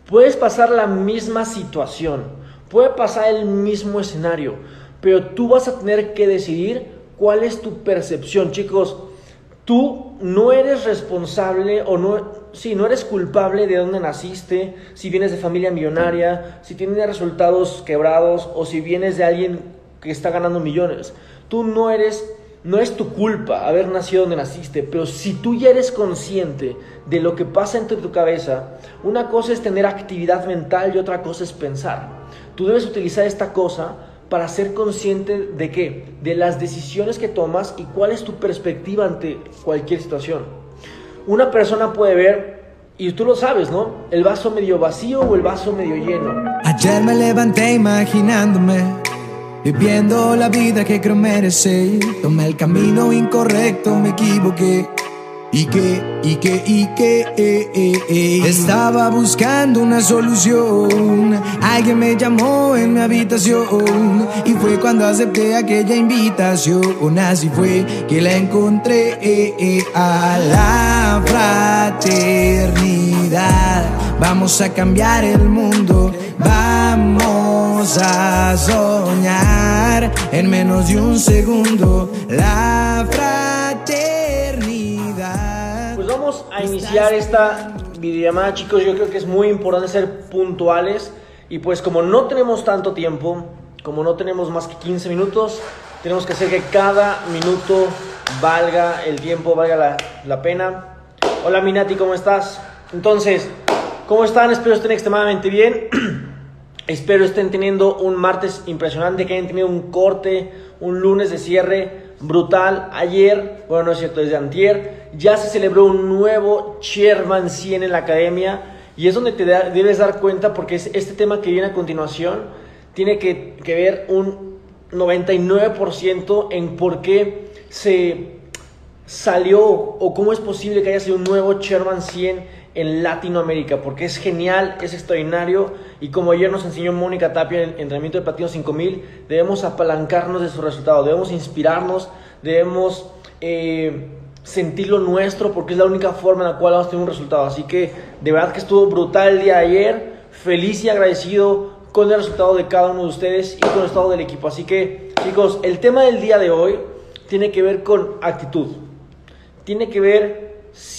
Puedes pasar la misma situación, puede pasar el mismo escenario, pero tú vas a tener que decidir cuál es tu percepción. Chicos, tú no eres responsable no eres culpable de dónde naciste, si vienes de familia millonaria, si tienes resultados quebrados o si vienes de alguien que está ganando millones. Tú no es tu culpa haber nacido donde naciste, pero si tú ya eres consciente de lo que pasa entre tu cabeza, una cosa es tener actividad mental y otra cosa es pensar. Tú debes utilizar esta cosa para ser consciente de ¿qué? De las decisiones que tomas y cuál es tu perspectiva ante cualquier situación. Una persona puede ver, y tú lo sabes, ¿no? El vaso medio vacío o el vaso medio lleno. Ayer me levanté imaginándome, viviendo la vida que creo merecer. Tomé el camino incorrecto, me equivoqué. Estaba buscando una solución. Alguien me llamó en mi habitación y fue cuando acepté aquella invitación. Así fue que la encontré. A la fraternidad vamos a cambiar el mundo. Vamos a soñar en menos de un segundo. La fraternidad. Pues vamos a iniciar esta videollamada, chicos. Yo creo que es muy importante ser puntuales. Y pues como no tenemos tanto tiempo, como no tenemos más que 15 minutos, tenemos que hacer que cada minuto valga el tiempo, valga la pena. Hola Minati, ¿cómo estás? Entonces, ¿cómo están? Espero estén extremadamente bien. Espero estén teniendo un martes impresionante, que hayan tenido un corte, un lunes de cierre brutal. Ayer, bueno, no es cierto, desde antier, ya se celebró un nuevo Chairman 100 en la academia. Y es donde te debes dar cuenta, porque este tema que viene a continuación tiene que ver un 99% en por qué se salió o cómo es posible que haya sido un nuevo Chairman 100 en Latinoamérica, porque es genial, es extraordinario. Y como ayer nos enseñó Mónica Tapia en el entrenamiento de Platino 5000, debemos apalancarnos de su resultado, debemos inspirarnos, debemos sentir lo nuestro, porque es la única forma en la cual vamos a tener un resultado. Así que de verdad que estuvo brutal el día de ayer, feliz y agradecido con el resultado de cada uno de ustedes y con el resultado del equipo. Así que, chicos, el tema del día de hoy tiene que ver con actitud, tiene que ver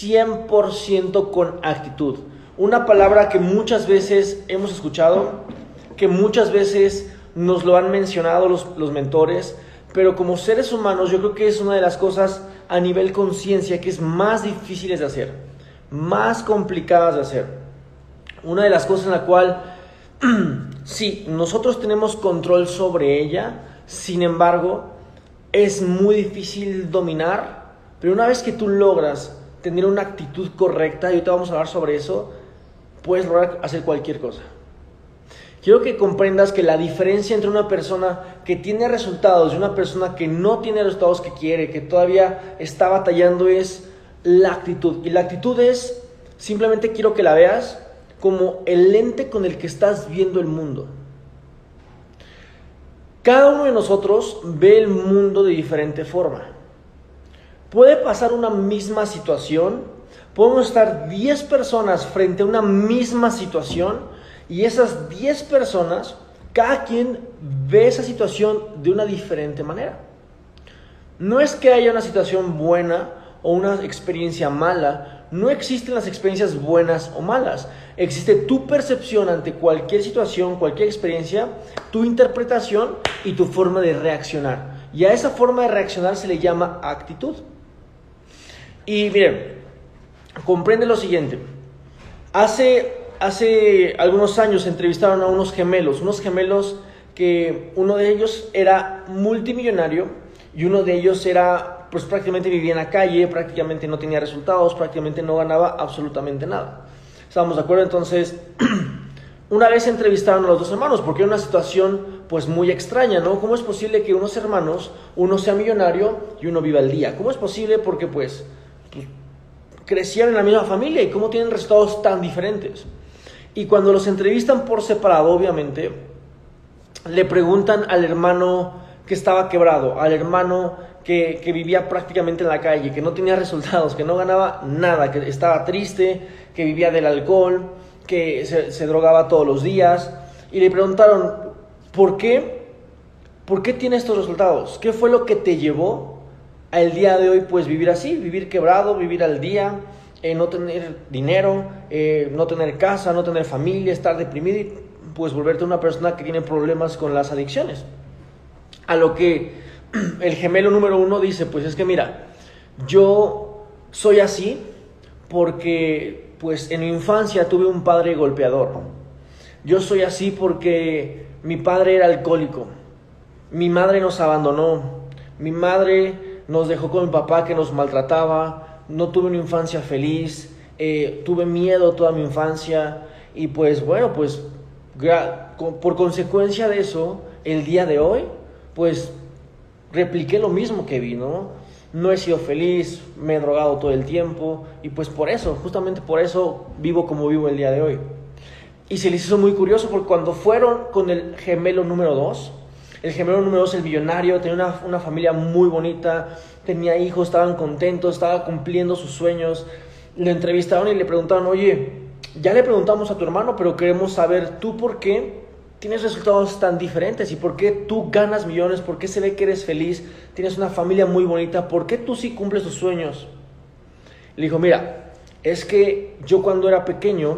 100% con actitud. Una palabra que muchas veces hemos escuchado, que muchas veces nos lo han mencionado los mentores, pero como seres humanos yo creo que es una de las cosas a nivel conciencia que es más difíciles de hacer, más complicadas de hacer. Una de las cosas en la cual sí, nosotros tenemos control sobre ella, sin embargo es muy difícil dominar. Pero una vez que tú logras tener una actitud correcta, y ahorita vamos a hablar sobre eso, puedes lograr hacer cualquier cosa. Quiero que comprendas que la diferencia entre una persona que tiene resultados y una persona que no tiene resultados que quiere, que todavía está batallando, es la actitud. Y la actitud es, simplemente quiero que la veas como el lente con el que estás viendo el mundo. Cada uno de nosotros ve el mundo de diferente forma. Puede pasar una misma situación, podemos estar 10 personas frente a una misma situación, y esas 10 personas, cada quien ve esa situación de una diferente manera. No es que haya una situación buena o una experiencia mala, no existen las experiencias buenas o malas. Existe tu percepción ante cualquier situación, cualquier experiencia, tu interpretación y tu forma de reaccionar. Y a esa forma de reaccionar se le llama actitud. Y miren, comprende lo siguiente. Hace algunos años entrevistaron a unos gemelos que uno de ellos era multimillonario y uno de ellos era, pues prácticamente vivía en la calle, prácticamente no tenía resultados, prácticamente no ganaba absolutamente nada. ¿Estamos de acuerdo? Entonces, una vez entrevistaron a los dos hermanos porque era una situación pues muy extraña, ¿no? ¿Cómo es posible que unos hermanos, uno sea millonario y uno viva al día? ¿Cómo es posible? Porque pues crecieron en la misma familia y cómo tienen resultados tan diferentes. Y cuando los entrevistan por separado, obviamente, le preguntan al hermano que estaba quebrado, al hermano que vivía prácticamente en la calle, que no tenía resultados, que no ganaba nada, que estaba triste, que vivía del alcohol, que se drogaba todos los días y le preguntaron, ¿por qué tiene estos resultados? ¿Qué fue lo que te llevó al día de hoy pues vivir así, vivir quebrado, vivir al día, no tener dinero, no tener casa, no tener familia, estar deprimido y pues volverte una persona que tiene problemas con las adicciones? A lo que el gemelo número 1 dice, pues es que mira, yo soy así porque pues en mi infancia tuve un padre golpeador. Yo soy así porque mi padre era alcohólico. Mi madre nos abandonó. Mi madre nos dejó con mi papá que nos maltrataba. No tuve una infancia feliz. Tuve miedo toda mi infancia. Y pues bueno, pues por consecuencia de eso, el día de hoy, pues repliqué lo mismo que vi, ¿no? No he sido feliz, me he drogado todo el tiempo y pues por eso, justamente por eso vivo como vivo el día de hoy. Y se les hizo muy curioso porque cuando fueron con el gemelo número 2, el gemelo número 2, el millonario, tenía una familia muy bonita, tenía hijos, estaban contentos, estaba cumpliendo sus sueños. Lo entrevistaron y le preguntaron, oye, ya le preguntamos a tu hermano, pero queremos saber tú por qué tienes resultados tan diferentes y por qué tú ganas millones, por qué se ve que eres feliz, tienes una familia muy bonita, por qué tú sí cumples tus sueños. Le dijo, mira, es que yo cuando era pequeño,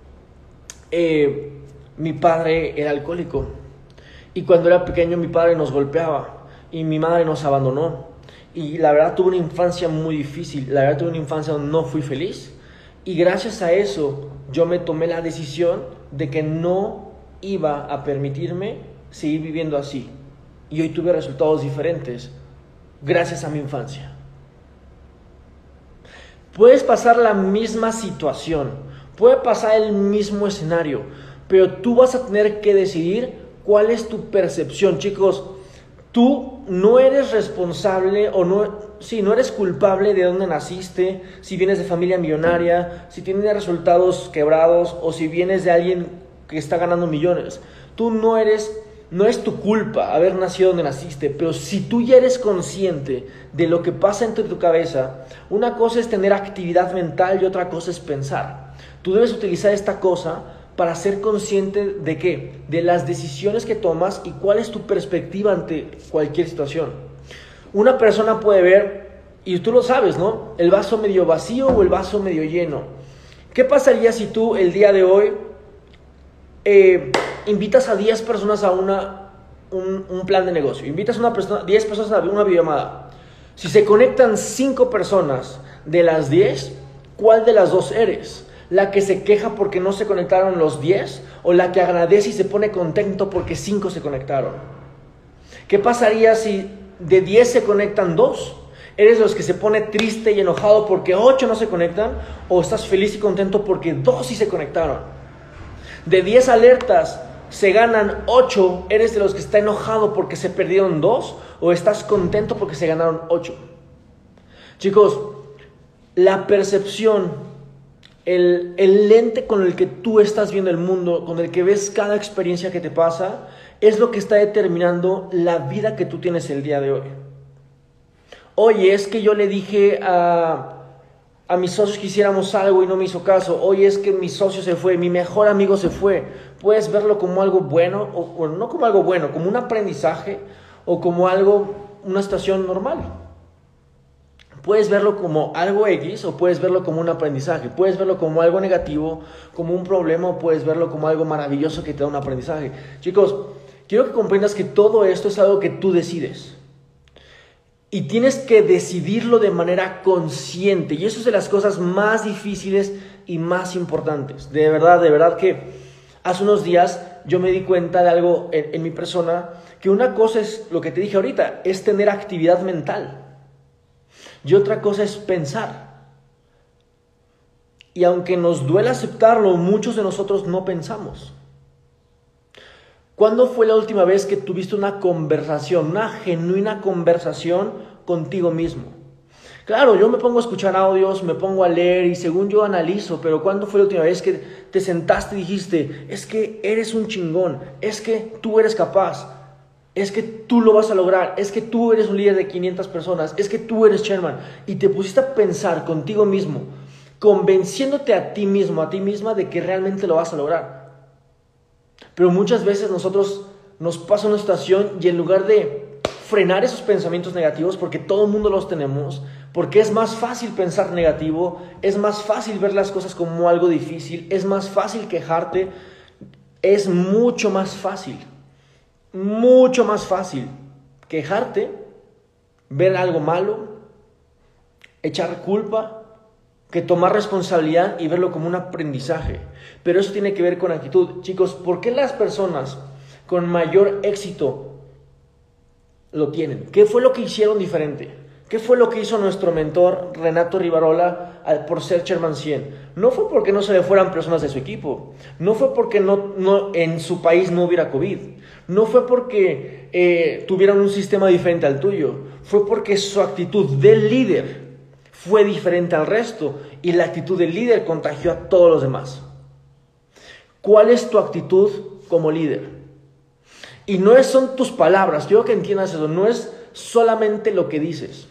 mi padre era alcohólico y cuando era pequeño mi padre nos golpeaba y mi madre nos abandonó y la verdad tuve una infancia muy difícil, la verdad tuve una infancia donde no fui feliz y gracias a eso yo me tomé la decisión de que no iba a permitirme seguir viviendo así y hoy tuve resultados diferentes gracias a mi infancia. Puedes pasar la misma situación, puede pasar el mismo escenario, pero tú vas a tener que decidir cuál es tu percepción. Chicos, tú no eres responsable no eres culpable de dónde naciste, si vienes de familia millonaria, si tienes resultados quebrados o si vienes de alguien que está ganando millones. Tú no es tu culpa haber nacido donde naciste, pero si tú ya eres consciente de lo que pasa entre tu cabeza, una cosa es tener actividad mental y otra cosa es pensar. Tú debes utilizar esta cosa para ser consciente de qué, de las decisiones que tomas y cuál es tu perspectiva ante cualquier situación. Una persona puede ver, y tú lo sabes, ¿no?, el vaso medio vacío o el vaso medio lleno. ¿Qué pasaría si tú el día de hoy invitas a 10 personas a un plan de negocio? Invitas a 10 personas a una videollamada. Si se conectan 5 personas de las 10, ¿cuál de las dos eres? ¿La que se queja porque no se conectaron los 10 o la que agradece y se pone contento porque 5 se conectaron? ¿Qué pasaría si de 10 se conectan 2? ¿Eres de los que se pone triste y enojado porque 8 no se conectan o estás feliz y contento porque 2 sí se conectaron? De 10 alertas se ganan 8, ¿eres de los que está enojado porque se perdieron 2 o estás contento porque se ganaron 8? Chicos, la percepción, el lente con el que tú estás viendo el mundo, con el que ves cada experiencia que te pasa, es lo que está determinando la vida que tú tienes el día de hoy. Oye, es que yo le dije a mis socios que hiciéramos algo y no me hizo caso. Oye, es que mi socio se fue, mi mejor amigo se fue. Puedes verlo como algo bueno, o no como algo bueno, como un aprendizaje o como una situación normal. Puedes verlo como algo X o puedes verlo como un aprendizaje. Puedes verlo como algo negativo, como un problema, o puedes verlo como algo maravilloso que te da un aprendizaje. Chicos, quiero que comprendas que todo esto es algo que tú decides. Y tienes que decidirlo de manera consciente. Y eso es de las cosas más difíciles y más importantes. De verdad que hace unos días yo me di cuenta de algo en mi persona, que una cosa es lo que te dije ahorita, es tener actividad mental. Y otra cosa es pensar. Y aunque nos duele aceptarlo, muchos de nosotros no pensamos. ¿Cuándo fue la última vez que tuviste una conversación, una genuina conversación contigo mismo? Claro, yo me pongo a escuchar audios, me pongo a leer y según yo analizo, pero ¿cuándo fue la última vez que te sentaste y dijiste, es que eres un chingón, es que tú eres capaz, es que tú lo vas a lograr, es que tú eres un líder de 500 personas, es que tú eres chairman? Y te pusiste a pensar contigo mismo, convenciéndote a ti mismo, a ti misma de que realmente lo vas a lograr. Pero muchas veces nosotros nos pasa una situación y en lugar de frenar esos pensamientos negativos, porque todo el mundo los tenemos, porque es más fácil pensar negativo, es más fácil ver las cosas como algo difícil, es más fácil quejarte, es mucho más fácil quejarte, ver algo malo, echar culpa, que tomar responsabilidad y verlo como un aprendizaje. Pero eso tiene que ver con actitud. Chicos, ¿por qué las personas con mayor éxito lo tienen? ¿Qué fue lo que hicieron diferente? ¿Qué fue lo que hizo nuestro mentor Renato Rivarola por ser Sherman 100? No fue porque no se le fueran personas de su equipo, no fue porque no en su país no hubiera COVID, no fue porque tuvieran un sistema diferente al tuyo, fue porque su actitud del líder fue diferente al resto y la actitud del líder contagió a todos los demás. ¿Cuál es tu actitud como líder? Y no son tus palabras, quiero que entiendas eso, no es solamente lo que dices.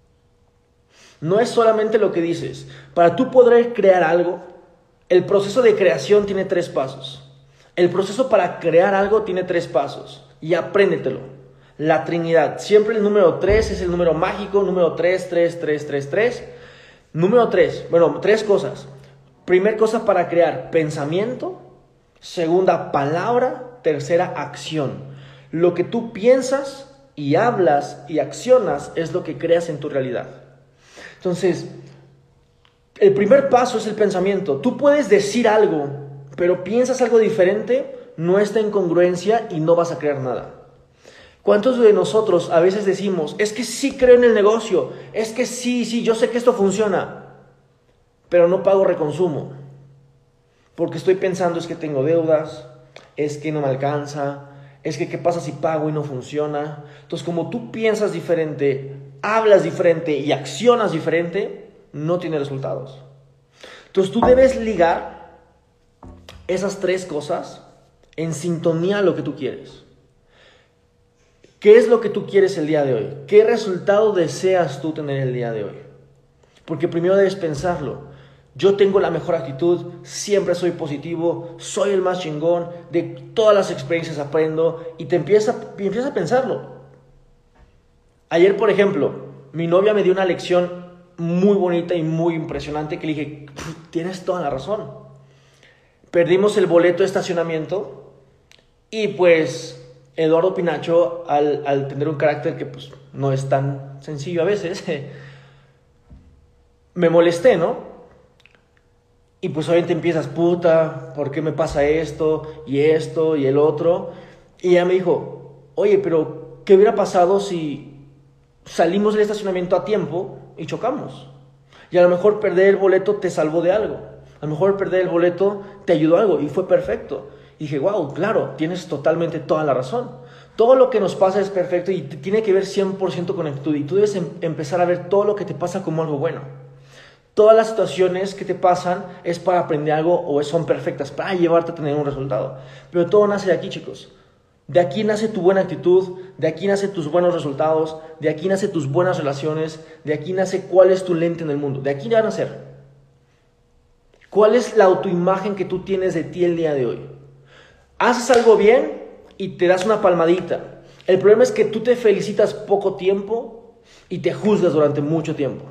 No es solamente lo que dices. Para tú poder crear algo, el proceso de creación tiene 3 pasos. El proceso para crear algo tiene 3 pasos. Y apréndetelo. La Trinidad. Siempre el número 3 es el número mágico. Número 3, 3, 3, 3, 3. Número 3. Bueno, 3 cosas. Primer cosa para crear, pensamiento. Segunda, palabra. Tercera, acción. Lo que tú piensas y hablas y accionas es lo que creas en tu realidad. Entonces, el primer paso es el pensamiento. Tú puedes decir algo, pero piensas algo diferente, no está en congruencia y no vas a crear nada. ¿Cuántos de nosotros a veces decimos, es que sí creo en el negocio, es que sí, yo sé que esto funciona, pero no pago reconsumo? Porque estoy pensando, es que tengo deudas, es que no me alcanza, es que qué pasa si pago y no funciona. Entonces, como tú piensas diferente, hablas diferente y accionas diferente, no tiene resultados. Entonces tú debes ligar esas 3 cosas en sintonía a lo que tú quieres. ¿Qué es lo que tú quieres el día de hoy? ¿Qué resultado deseas tú tener el día de hoy? Porque primero debes pensarlo. Yo tengo la mejor actitud, siempre soy positivo, soy el más chingón, de todas las experiencias aprendo y empiezas a pensarlo. Ayer, por ejemplo, mi novia me dio una lección muy bonita y muy impresionante que le dije, tienes toda la razón. Perdimos el boleto de estacionamiento y pues Eduardo Pinacho, al tener un carácter que pues no es tan sencillo a veces, me molesté, ¿no? Y pues obviamente empiezas, puta, ¿por qué me pasa esto y el otro? Y ella me dijo, oye, pero ¿qué hubiera pasado si salimos del estacionamiento a tiempo y chocamos? Y a lo mejor perder el boleto te salvó de algo. A lo mejor perder el boleto te ayudó a algo y fue perfecto. Y dije, wow, claro, tienes totalmente toda la razón. Todo lo que nos pasa es perfecto y tiene que ver 100% con actitud. Y tú debes empezar a ver todo lo que te pasa como algo bueno. Todas las situaciones que te pasan es para aprender algo o son perfectas para llevarte a tener un resultado. Pero todo nace de aquí, chicos. De aquí nace tu buena actitud, de aquí nace tus buenos resultados, de aquí nace tus buenas relaciones, de aquí nace cuál es tu lente en el mundo. De aquí va a nacer. ¿Cuál es la autoimagen que tú tienes de ti el día de hoy? Haces algo bien y te das una palmadita. El problema es que tú te felicitas poco tiempo y te juzgas durante mucho tiempo.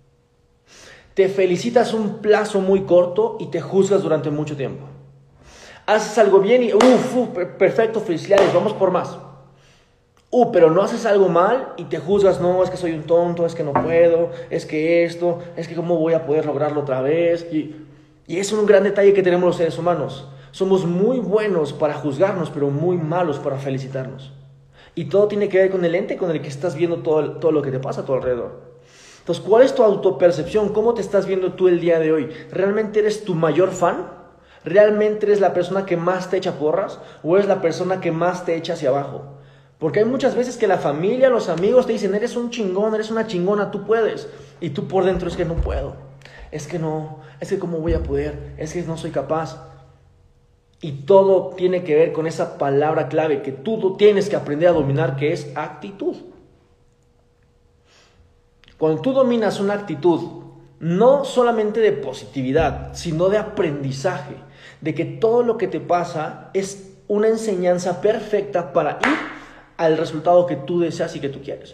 Te felicitas un plazo muy corto y te juzgas durante mucho tiempo. Haces algo bien y perfecto, felicidades, vamos por más. Pero no haces algo mal y te juzgas, no, es que soy un tonto, es que no puedo, es que esto, es que cómo voy a poder lograrlo otra vez. Y es un gran detalle que tenemos los seres humanos. Somos muy buenos para juzgarnos, pero muy malos para felicitarnos. Y todo tiene que ver con el ente con el que estás viendo todo lo que te pasa a tu alrededor. Entonces, ¿cuál es tu autopercepción? ¿Cómo te estás viendo tú el día de hoy? ¿Realmente eres tu mayor fan? ¿Realmente eres la persona que más te echa porras? ¿O eres la persona que más te echa hacia abajo? Porque hay muchas veces que la familia, los amigos te dicen, eres un chingón, eres una chingona, tú puedes. Y tú por dentro es que no puedo. Es que no, es que cómo voy a poder, es que no soy capaz. Y todo tiene que ver con esa palabra clave que tú tienes que aprender a dominar, que es actitud. Cuando tú dominas una actitud no solamente de positividad, sino de aprendizaje, de que todo lo que te pasa es una enseñanza perfecta para ir al resultado que tú deseas y que tú quieres.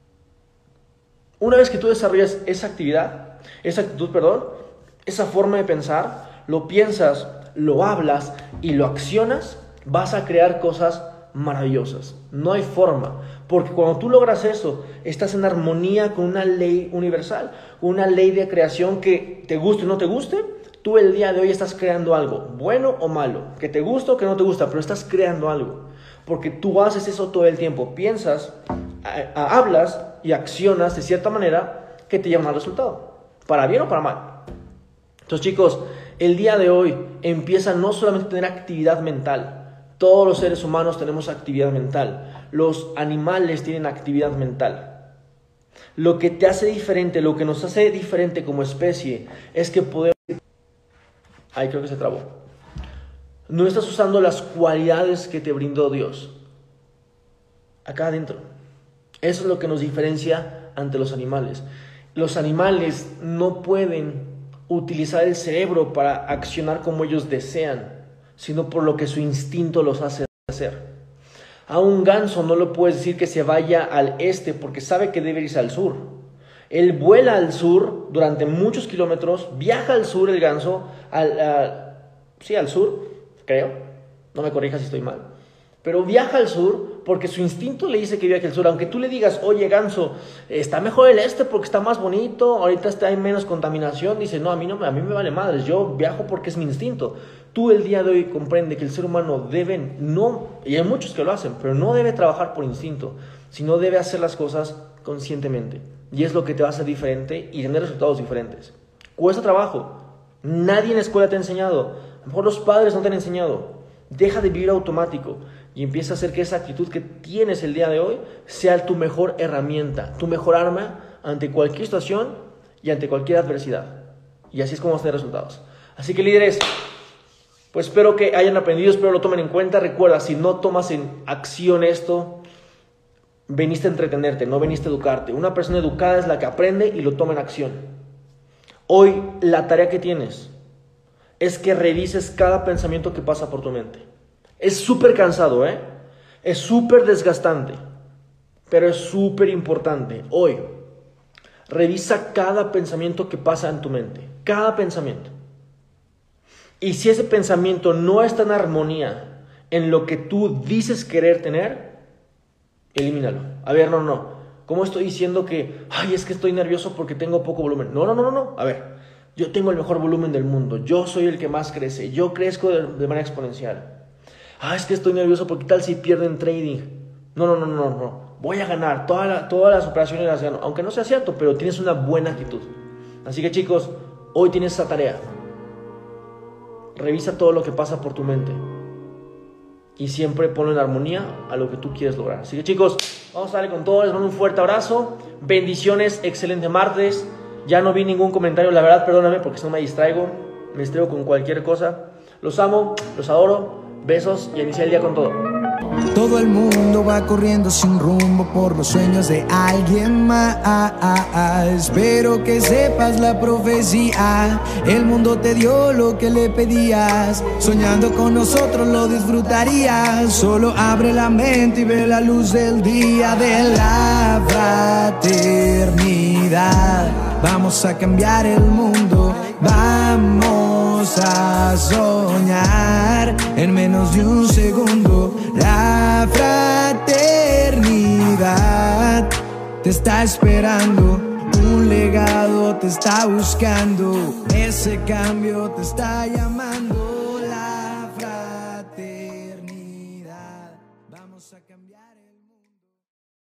Una vez que tú desarrollas esa actitud, esa forma de pensar, lo piensas, lo hablas y lo accionas, vas a crear cosas maravillosas. No hay forma, porque cuando tú logras eso, estás en armonía con una ley universal, una ley de creación que te guste o no te guste. Tú el día de hoy estás creando algo, bueno o malo, que te gusta o que no te gusta, pero estás creando algo, porque tú haces eso todo el tiempo, piensas, hablas y accionas de cierta manera que te llevan al resultado, para bien o para mal. Entonces, chicos, el día de hoy empieza no solamente a tener actividad mental. Todos los seres humanos tenemos actividad mental. Los animales tienen actividad mental. Lo que te hace diferente, lo que nos hace diferente como especie, es que podemos... Ahí creo que se trabó. No estás usando las cualidades que te brindó Dios acá adentro. Eso es lo que nos diferencia ante los animales. Los animales no pueden utilizar el cerebro para accionar como ellos desean, sino por lo que su instinto los hace hacer. A un ganso no le puedes decir que se vaya al este porque sabe que debe irse al sur. Él vuela al sur durante muchos kilómetros, viaja al sur el ganso, al sur, creo, no me corrijas si estoy mal, pero viaja al sur porque su instinto le dice que viaje al sur. Aunque tú le digas, oye ganso, está mejor el este porque está más bonito, ahorita hay menos contaminación, dice, no, a mí me vale madres, yo viajo porque es mi instinto. Tú el día de hoy comprende que el ser humano y hay muchos que lo hacen, pero no debe trabajar por instinto, sino debe hacer las cosas conscientemente. Y es lo que te va a hacer diferente y tener resultados diferentes. Cuesta trabajo. Nadie en la escuela te ha enseñado. A lo mejor los padres no te han enseñado. Deja de vivir automático y empieza a hacer que esa actitud que tienes el día de hoy sea tu mejor herramienta, tu mejor arma ante cualquier situación y ante cualquier adversidad. Y así es como vas a tener resultados. Así que, líderes, pues espero que hayan aprendido, espero lo tomen en cuenta. Recuerda, si no tomas en acción esto, veniste a entretenerte, no veniste a educarte. Una persona educada es la que aprende y lo toma en acción. Hoy la tarea que tienes es que revises cada pensamiento que pasa por tu mente. Es súper cansado, es súper desgastante, pero es súper importante. Hoy, revisa cada pensamiento que pasa en tu mente, cada pensamiento. Y si ese pensamiento no está en armonía en lo que tú dices querer tener, elimínalo. A ver, no. ¿Cómo estoy diciendo que, es que estoy nervioso porque tengo poco volumen? No. A ver, yo tengo el mejor volumen del mundo. Yo soy el que más crece. Yo crezco de manera exponencial. Es que estoy nervioso porque tal si pierdo en trading. No. Voy a ganar. Todas las operaciones las gano. Aunque no sea cierto, pero tienes una buena actitud. Así que, chicos, hoy tienes esa tarea. Revisa todo lo que pasa por tu mente y siempre ponlo en armonía a lo que tú quieres lograr. Así que, chicos, vamos a darle con todo. Les mando un fuerte abrazo, bendiciones, excelente martes. Ya no vi ningún comentario, la verdad, perdóname porque si no me distraigo con cualquier cosa. Los amo, los adoro, besos y iniciar el día con todo. Todo el mundo va corriendo sin rumbo por los sueños de alguien más. Espero que sepas la profecía. El mundo te dio lo que le pedías. Soñando con nosotros lo disfrutarías. Solo abre la mente y ve la luz del día de la fraternidad. Vamos a cambiar el mundo. Vamos a soñar en menos de un segundo. La fraternidad te está esperando. Un legado te está buscando. Ese cambio te está llamando.